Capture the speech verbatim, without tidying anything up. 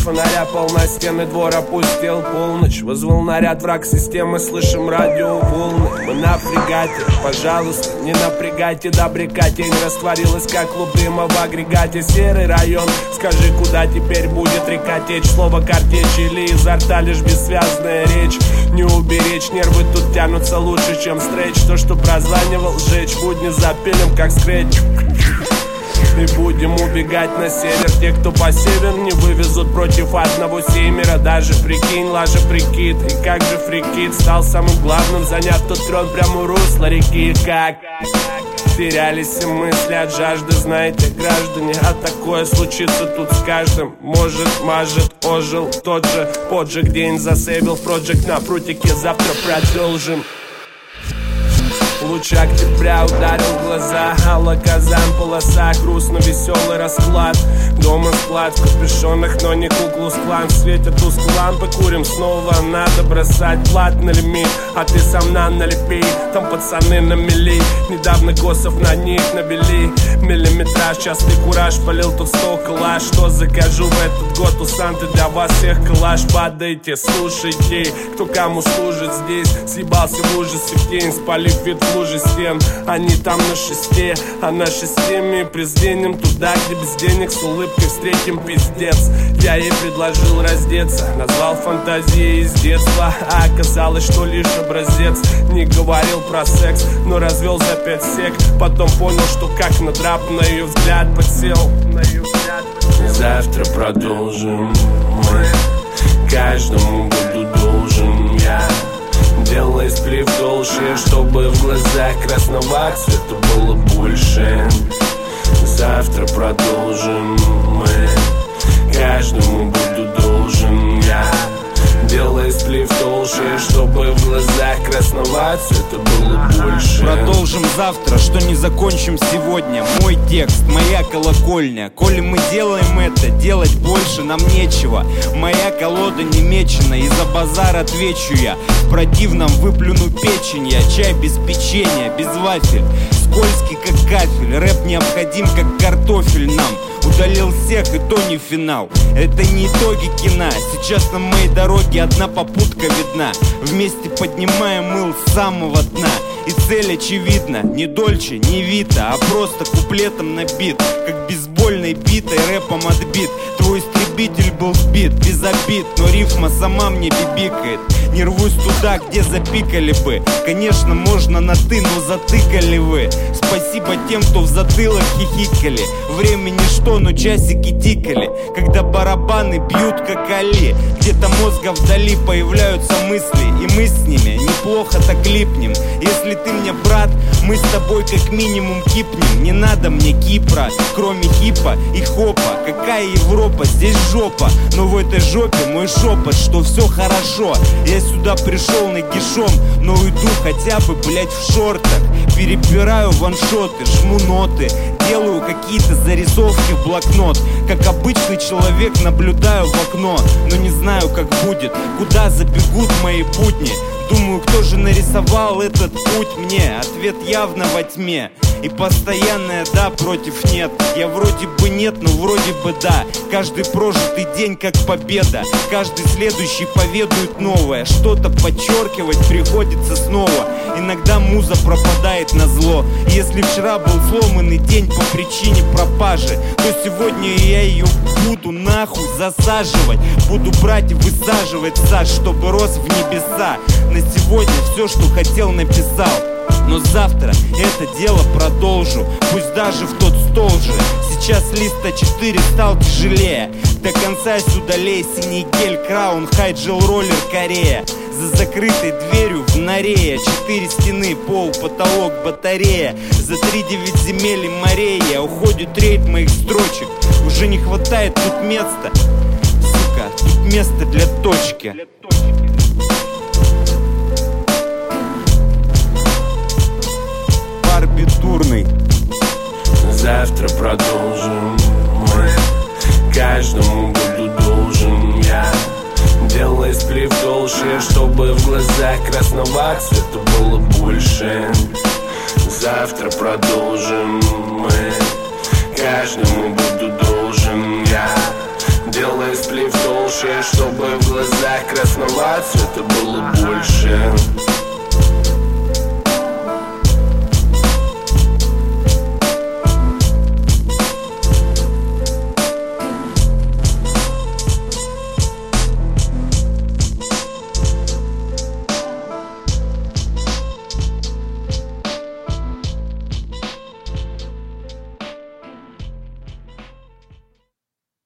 фонаря полна, стены двор опустел полночь. Вызвал наряд, враг системы, слышим радиоволны. Мы на фрегате, пожалуйста, не напрягайте. Добряка тень растворилась, как клуб дыма в агрегате. Серый район, скажи, куда теперь будет река течь? Слово картечь или изо рта лишь бессвязная речь. Не уберечь, нервы тут тянутся лучше, чем стрейч. То, что прозванивал, сжечь, будни запилим, как скретч. И будем убегать на север. Те, кто по север, не вывезут против одного семера. Даже прикинь, лажа прикид. И как же фрикид стал самым главным, заняв тот трон прямо у русла реки. Как терялись все мысли от жажды, знаете, граждане, а такое случится тут с каждым. Может, мажет, ожил тот же поджиг, день засейвил проджект на прутике. Завтра продолжим. Луч октября ударил в глаза, алаказан, полоса, грустно веселый расклад. Дома склад в капюшонах, но не куклус-клан. В свете тусклой лампы курим снова. Надо бросать плат на лимит, а ты сам на налепи. Там пацаны на мели, недавно госов на них набили. Миллиметраж, частый кураж, полил тут сто калаш. Что закажу в этот год у Санты для вас всех калаш? Падайте, слушайте, кто кому служит здесь. Съебался в ужасе в тень, спалив вид в луже стен. Они там на шесте, а на шесте мы презрением туда, где без денег с улыбкой встретим пиздец. Я ей предложил раздеться, назвал фантазией из детства, а оказалось, что лишь образец. Не говорил про секс, но развел за пять сек. Потом понял, что как надрап на ее взгляд подсел. Завтра продолжим мы, каждому буду должен я. Делай сплив толще, чтобы в глазах красного цвета было больше. Завтра продолжим мы, каждому буду должен я. Делай сплив толще, чтобы в глазах красного цвета было больше. Продолжим завтра, что не закончим сегодня. Мой текст, моя колокольня. Коли мы делаем это, делать больше нам нечего. Моя колода не мечена, и за базар отвечу я. В противном выплюну печень я. Чай без печенья, без вафель, скользкий как кафель. Рэп необходим как картофель нам. Удалил всех, и то не финал. Это не итоги кино. Сейчас на моей дороге одна попутка видна. Вместе поднимаем мыл с самого дна. И цель очевидна, не Дольче, не Вита, а просто куплетом набит, как бейсбольной битой рэпом отбит. Твой истребитель был сбит, без обид, но рифма сама мне бибикает. Не рвусь туда, где запикали бы. Конечно, можно на ты, но затыкали вы. Спасибо тем, кто в затылок хихикали. Время ничто, но часики тикали. Когда барабаны бьют как али, где-то мозга вдали появляются мысли, и мы с ними неплохо так липнем. Если ты мне брат, мы с тобой как минимум кипнем. Не надо мне Кипра, кроме хипа и хопа. Какая Европа, здесь жопа. Но в этой жопе мой шепот, что все хорошо. Я сюда пришел нагишом, но уйду хотя бы, блять, в шортах. Перебираю ваншоты, жму ноты, делаю какие-то зарисовки в блокнот. Как обычный человек наблюдаю в окно, но не знаю, как будет, куда забегут мои будни. Думаю, кто же нарисовал этот путь мне? Ответ явно во тьме. И постоянное да против нет. Я вроде бы нет, но вроде бы да. Каждый прожитый день как победа. Каждый следующий поведует новое. Что-то подчеркивать приходится снова. Иногда муза пропадает на зло. Если вчера был сломанный день по причине пропажи, то сегодня я ее буду нахуй засаживать. Буду брать и высаживать сад, чтобы рос в небеса. На сегодня все, что хотел, написал. Но завтра это дело продолжу, пусть даже в тот стол же. Сейчас лист а четыре стал тяжелее. До конца сюда лей, синий гель, краун, хайджел, роллер, Корея. За закрытой дверью в норе четыре стены, пол, потолок, батарея. За три девять земель и морей уходит рейд моих строчек. Уже не хватает тут места, сука, тут место для точки. Барбитурный. Завтра продолжим мы, каждому буду должен я. Делай сплив толще, чтобы в глазах красного цвета было больше. Завтра продолжим мы, каждому буду должен я. делай сплив толще, чтобы в глазах красновать цвета было больше.